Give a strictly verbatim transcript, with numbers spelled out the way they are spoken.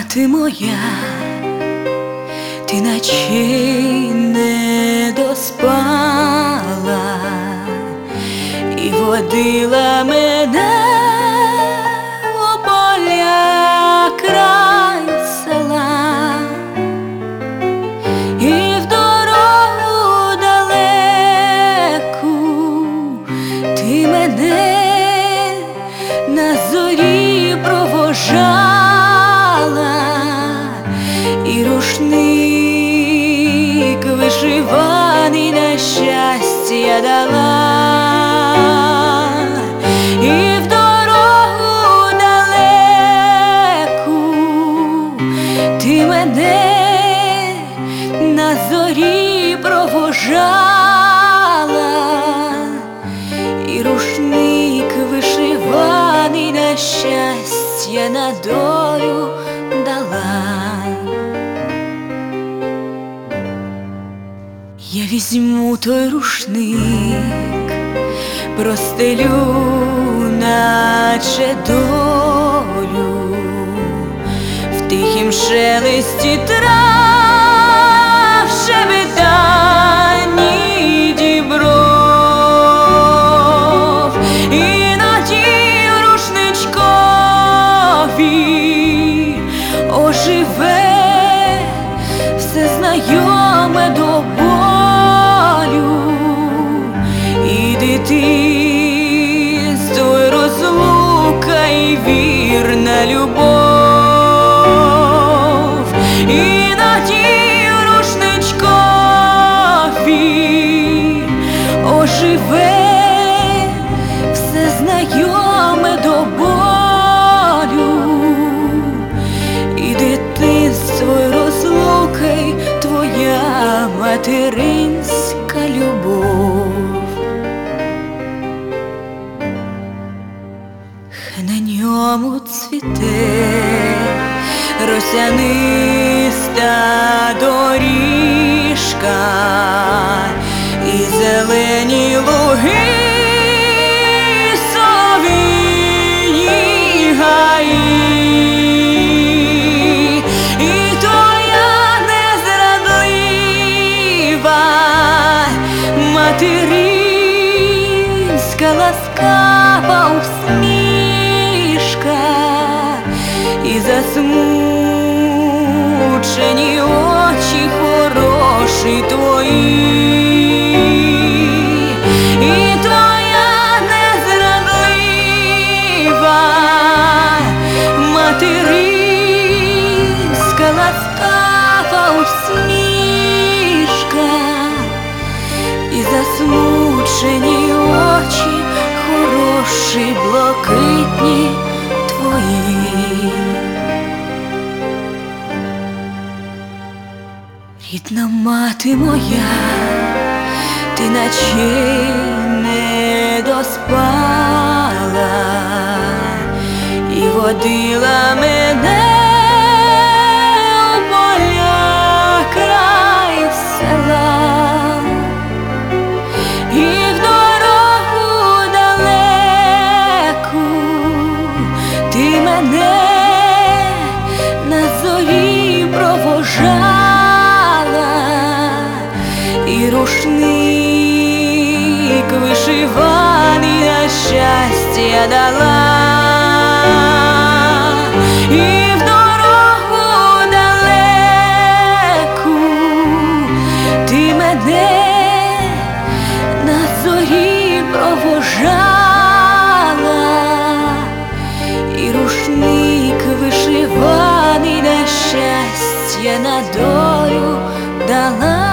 мати моя, ти наче не доспала і водила мене у поля край села, і в дорогу далеку ти мене на зорі провожала, і рушник вишиваний на щастя дала, і в дорогу далеку ти мене на зорі провожала, і рушник вишиваний на щастя на долю дала. Я візьму той рушник, простелю, наче долю, в тихім шелесті трав, шебетанні дібров, і надію рушничкові оживе все знайоме до болю, і дитинство, й розлука, і вірна любов, і надію рушничкові оживе все знайоме до болю, і дитинство, й розлука, й твоя материнська любов. Хай на ньому цвіте росяниста доріжка, і зелені луги, солов'їні гаї, і твоя незрадлива материнська ласкава усмішка, і засмучені очі хороші твої, і твоя незрадлива материнська ласкава усмішка, і засмучені очі хороші блакитні твої. Рідна мати моя, ти наче не доспала і водила мене у поля край села, і в дорогу далеку ти мене на зорі провожала, і рушник вишиваний на щастя дала, і в дорогу далеку ти мене на зорі провожала, і рушник вишиваний на щастя на долю дала.